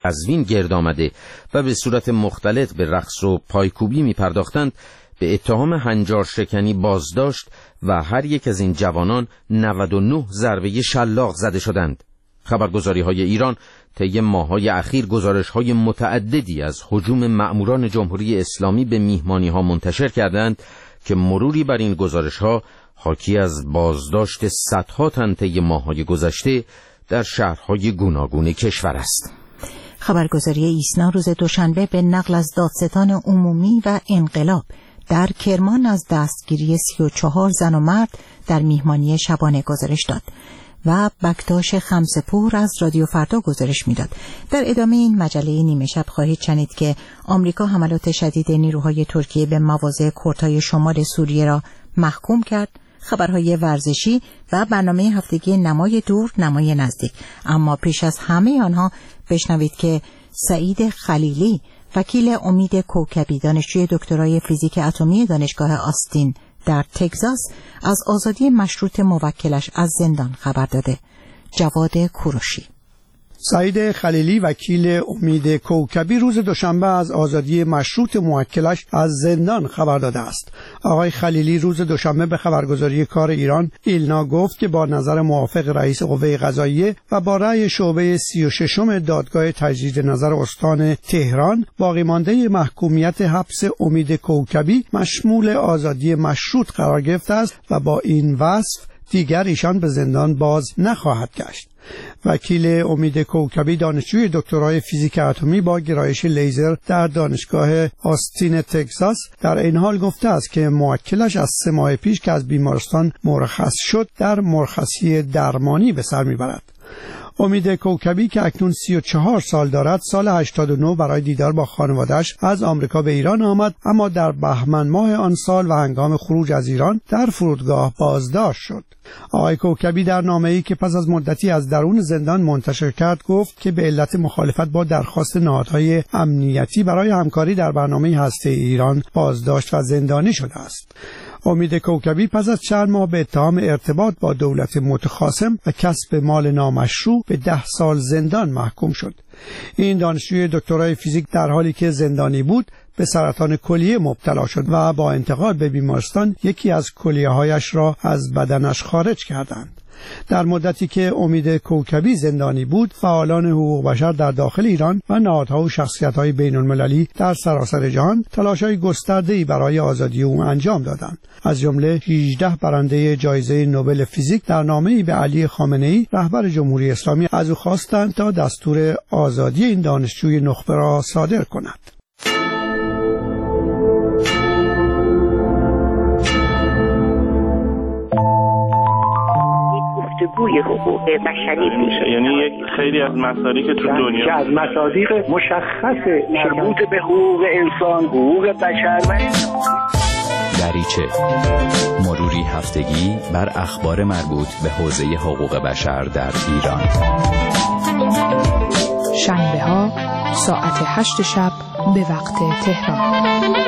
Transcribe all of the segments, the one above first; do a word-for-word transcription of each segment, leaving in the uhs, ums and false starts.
قزوین گرد آمده و به صورت مختلط به رقص و پایکوبی می پرداختند به اتهام هنجار شکنی بازداشت و هر یک از این جوانان نود و نه ضربه شلاق زده شدند. خبرگزاری های ایران طی ماه‌های اخیر گزارش‌های متعددی از هجوم مأموران جمهوری اسلامی به میهمانی‌ها منتشر کردند که مروری بر این گزارش‌ها حاکی از بازداشت صدها تن طی ماه‌های گذشته در شهرهای گوناگون کشور است. خبرگزاری ایسنا روز دوشنبه به نقل از دادستان عمومی و انقلاب در کرمان از دستگیری سی و چهار زن و مرد در میهمانی شبانه گزارش داد و بکتاش خمسپور از رادیو فردا گزارش میداد. در ادامه این مجله نیمه شب خواهید شنید که آمریکا حملات شدید نیروهای ترکیه به مواضع کردهای شمال سوریه را محکوم کرد، خبرهای ورزشی و برنامه هفتگی نمای دور نمای نزدیک. اما پیش از همه آنها بشنوید که سعید خلیلی وکیل امید کوکبی دانشجوی دکترای فیزیک اتمی دانشگاه آستین در تگزاس از آزادی مشروط موکلش از زندان خبر داده. جواد کوروشی. سعید خلیلی وکیل امید کوکبی روز دوشنبه از آزادی مشروط موکلش از زندان خبر داده است. آقای خلیلی روز دوشنبه به خبرگزاری کار ایران ایلنا گفت که با نظر موافق رئیس قوه قضاییه و با رأی شعبه سی و ششم دادگاه تجدید نظر استان تهران باقی مانده محکومیت حبس امید کوکبی مشمول آزادی مشروط قرار گرفته است و با این وصف دیگر ایشان به زندان باز نخواهد گشت. وکیل امید کوکبی دانشجوی دکترای فیزیک اتمی با گرایش لیزر در دانشگاه آستین تگزاس در این حال گفته است که موکلش از سه ماه پیش که از بیمارستان مرخص شد در مرخصی درمانی به سر میبرد. امید کوکبی که اکنون سی و چهار سال دارد سال هشتاد و نه برای دیدار با خانواده‌اش از آمریکا به ایران آمد، اما در بهمن ماه آن سال و هنگام خروج از ایران در فرودگاه بازداشت شد. آقای کوکبی در نامه‌ای که پس از مدتی از درون زندان منتشر کرد گفت که به علت مخالفت با درخواست نهادهای امنیتی برای همکاری در برنامه هسته‌ای ایران بازداشت و زندانی شده است. امید کوکبی پس از چند ماه به اتهام ارتباط با دولت متخاصم و کسب مال نامشروع به ده سال زندان محکوم شد. این دانشجوی دکترای فیزیک در حالی که زندانی بود به سرطان کلیه مبتلا شد و با انتقال به بیمارستان یکی از کلیه‌هایش را از بدنش خارج کردند. در مدتی که امید کوکبی زندانی بود، فعالان حقوق بشر در داخل ایران و نهادها و شخصیت‌های بین‌المللی در سراسر جهان تلاش‌های گسترده‌ای برای آزادی او انجام دادند. از جمله هجده برنده جایزه نوبل فیزیک در نامه‌ای به علی خامنه‌ای رهبر جمهوری اسلامی از او خواستند تا دستور آزادی این دانشجوی نخبه را صادر کند. گوی حقوق بشری میشه، یعنی یک خیلی از مصادیق تو دنیا که از مصادیق مشخص مربوط به حقوق انسان، حقوق بشر و دریچه مروری هفتگی بر اخبار مربوط به حوزه حقوق بشر در ایران. شنبه ها ساعت هشت شب به وقت تهران.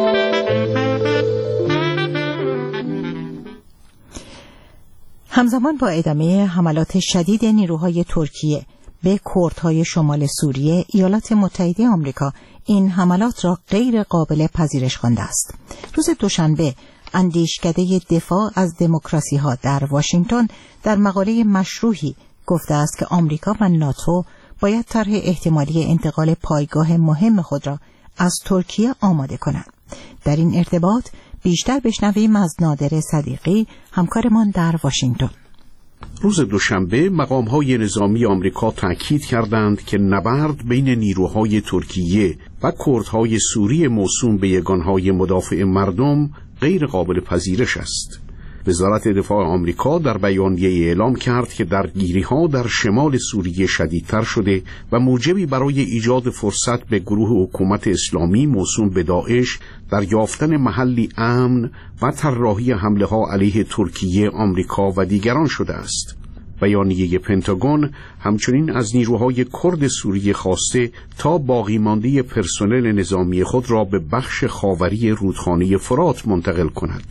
همزمان با ادامه حملات شدید نیروهای ترکیه به کردهای شمال سوریه، ایالات متحده آمریکا این حملات را غیر قابل پذیرش خوانده است. روز دوشنبه اندیشکده دفاع از دموکراسی ها در واشنگتن در مقاله مشروحی گفته است که آمریکا و ناتو باید طرح احتمالی انتقال پایگاه مهم خود را از ترکیه آماده کنند. در این ارتباط بیشتر بشنویم از نادر صدیقی، همکارمان در واشنگتن. روز دوشنبه مقام‌های نظامی آمریکا تأکید کردند که نبرد بین نیروهای ترکیه و کردهای سوری موسوم به یگانهای مدافع مردم غیر قابل پذیرش است. وزارت دفاع آمریکا در بیانیه اعلام کرد که درگیری‌ها در شمال سوریه شدیدتر شده و موجبی برای ایجاد فرصت به گروه حکومت اسلامی موسوم به داعش در یافتن محلی امن و طراحی حمله‌ها علیه ترکیه، آمریکا و دیگران شده است. بیانیه پنتاگون همچنین از نیروهای کرد سوریه خواسته تا باقی مانده پرسنل نظامی خود را به بخش خاوری رودخانه فرات منتقل کند.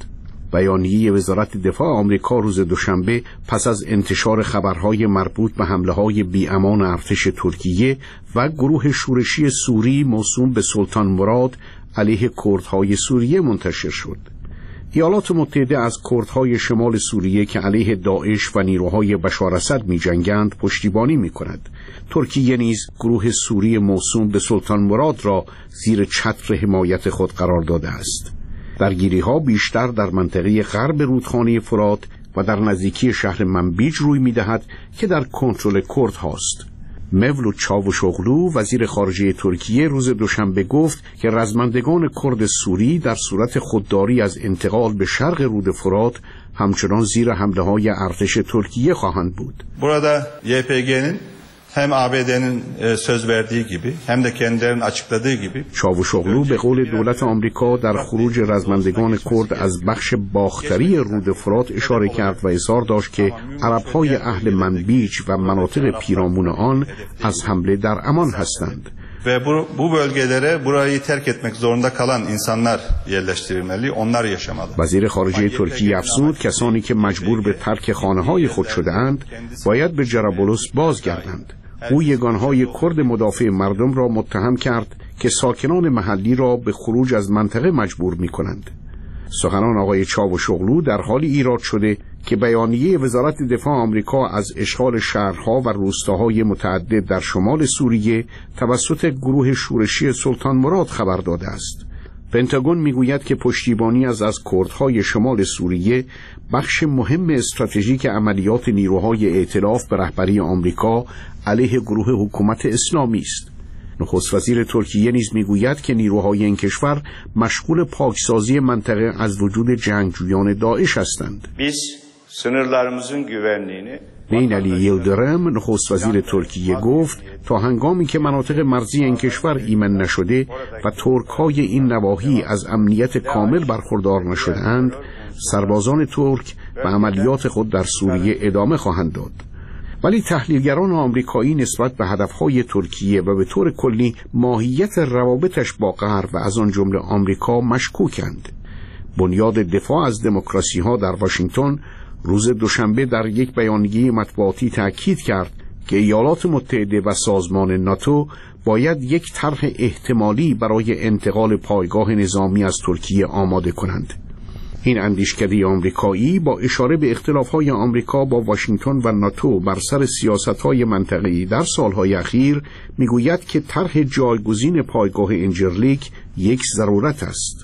بیانیه وزارت دفاع آمریکا روز دوشنبه پس از انتشار خبرهای مربوط به حمله‌های بی‌امان ارتش ترکیه و گروه شورشی سوری موسوم به سلطان مراد علیه کردهای سوریه منتشر شد. ایالات متحده از کردهای شمال سوریه که علیه داعش و نیروهای بشار اسد می‌جنگند پشتیبانی می‌کند. ترکیه نیز گروه سوری موسوم به سلطان مراد را زیر چتر حمایت خود قرار داده است. درگیری‌ها بیشتر در منطقه غرب رودخانه فرات و در نزدیکی شهر منبیج روی می‌دهد که در کنترل کرد هاست. مولود چاوشوغلو وزیر خارجه ترکیه روز دوشنبه گفت که رزمندگان کرد سوری در صورت خودداری از انتقال به شرق رود فرات همچنان زیر حمله‌های ارتش ترکیه خواهند بود. burada Y P G'nin hem A B D'nin söz verdiği gibi hem de kendilerinin açıkladığı gibi چاوشوغلو به قول دولت آمریکا در خروج رزمندگان کرد از بخش باختری رود فرات اشاره کرد و اظهار داشت که عرب‌های اهل منبیج و مناطق پیرامون آن از حمله در امان هستند. ve bu, bu bölgelere burayı terk etmek zorunda kalan insanlar yerleştirilmeli, onlar yaşamalı. وزیر خارجه ترکیه افزود کسانی که مجبور به ترک خانه‌های خود شده‌اند باید به جرابلس بازگردند. او یگانهای کرد مدافع مردم را متهم کرد که ساکنان محلی را به خروج از منطقه مجبور می‌کنند. سخنان آقای چاوشوغلو در حالی ایراد شده که بیانیه وزارت دفاع آمریکا از اشغال شهرها و روستاهای متعدد در شمال سوریه توسط گروه شورشی سلطان مراد خبر داده است. پنتاگون میگوید که پشتیبانی از از کردهای شمال سوریه بخش مهم استراتژیک عملیات نیروهای ائتلاف به رهبری آمریکا علیه گروه حکومت اسلامی است. نخست وزیر ترکیه نیز میگوید که نیروهای این کشور مشغول پاکسازی منطقه از وجود جنگجویان داعش هستند. Biz sınırlarımızın güvenliğini بین علی یلدرم نخست وزیر ترکیه گفت تا هنگامی که مناطق مرزی این کشور ایمن نشده و ترک‌های این نواحی از امنیت کامل برخوردار نشده‌اند، سربازان ترک به عملیات خود در سوریه ادامه خواهند داد. ولی تحلیلگران آمریکایی نسبت به هدفهای ترکیه و به طور کلی ماهیت روابطش با غرب و از آن جمله آمریکا مشکوکند. بنیاد دفاع از دموکراسی‌ها در واشنگتن روز دوشنبه در یک بیانیه مطبوعاتی تأکید کرد که ایالات متحده و سازمان ناتو باید یک طرح احتمالی برای انتقال پایگاه نظامی از ترکیه آماده کنند. این اندیشکده آمریکایی با اشاره به اختلاف‌های آمریکا با واشنگتن و ناتو بر سر سیاست‌های منطقه‌ای در سال‌های اخیر میگوید که طرح جایگزین پایگاه انجرلیک یک ضرورت است.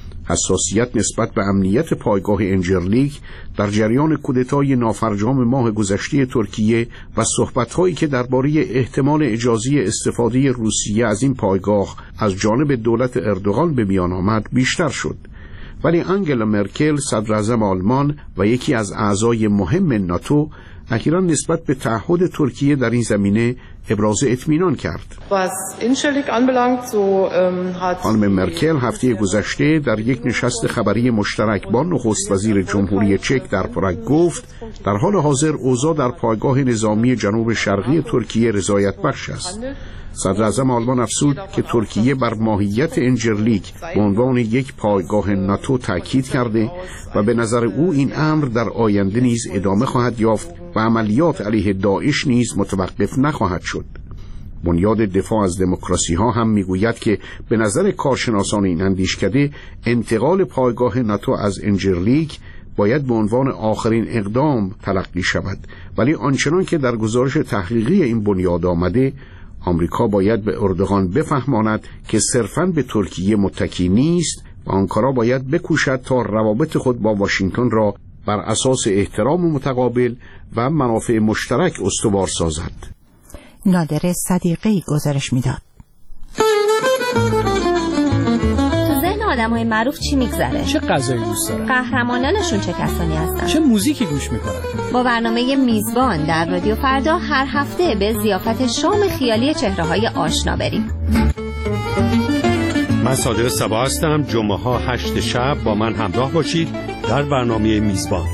حساسیت نسبت به امنیت پایگاه انجرلیک در جریان کودتای نافرجام ماه گذشته ترکیه و صحبت‌هایی که درباره احتمال اجازه استفاده روسیه از این پایگاه از جانب دولت اردوغان به میان آمد بیشتر شد. ولی انگلا مرکل صدراعظم آلمان و یکی از اعضای مهم ناتو اخیراً نسبت به تعهد ترکیه در این زمینه ابراز اطمینان کرد. خانم مرکل هفته گذشته در یک نشست خبری مشترک با نخست وزیر جمهوری چک در پراگ گفت در حال حاضر اوضاع در پایگاه نظامی جنوب شرقی ترکیه رضایت بخش است. صدراعظم آلمان افزود که ترکیه بر ماهیت انجرلیک به عنوان یک پایگاه ناتو تاکید کرده و به نظر او این امر در آینده نیز ادامه خواهد یافت و عملیات علیه داعش نیز متوقف نخواهد شد. بنیاد دفاع از دموکراسی ها هم میگوید که به نظر کارشناسان این اندیشکده انتقال پایگاه ناتو از انجرلیک باید به عنوان آخرین اقدام تلقی شود، ولی آنچنان که در گزارش تحقیقی این بنیاد آمده آمریکا باید به اردوغان بفهماند که صرفاً به ترکیه متکی نیست و آنکارا باید بکوشد تا روابط خود با واشنگتن را بر اساس احترام متقابل و منافع مشترک استوار سازد. نادر صدیقی گزارش میداد. آدمای معروف چی میگذره؟ چه غذایی دوست دارن؟ قهرمانانشون چه کسانی هستن؟ چه موزیکی گوش میکنن؟ با برنامه میزبان در رادیو فردا هر هفته به ضیافت شام خیالی چهره‌های آشنا بریم. من صادق صبا هستم. جمعه ها هشت شب با من همراه باشید در برنامه میزبان.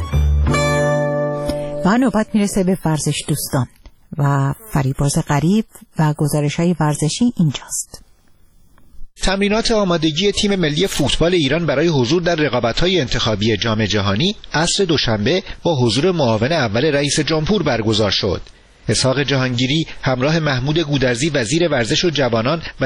و نوبت میرسه به ورزش دوستان و فریبرز غریب و گزارش‌های ورزشی اینجاست. تمرینات آمادگی تیم ملی فوتبال ایران برای حضور در رقابت‌های انتخابی جام جهانی عصر دوشنبه با حضور معاون اول رئیس جمهور برگزار شد. اسحاق جهانگیری همراه محمود گودرزی وزیر ورزش و جوانان و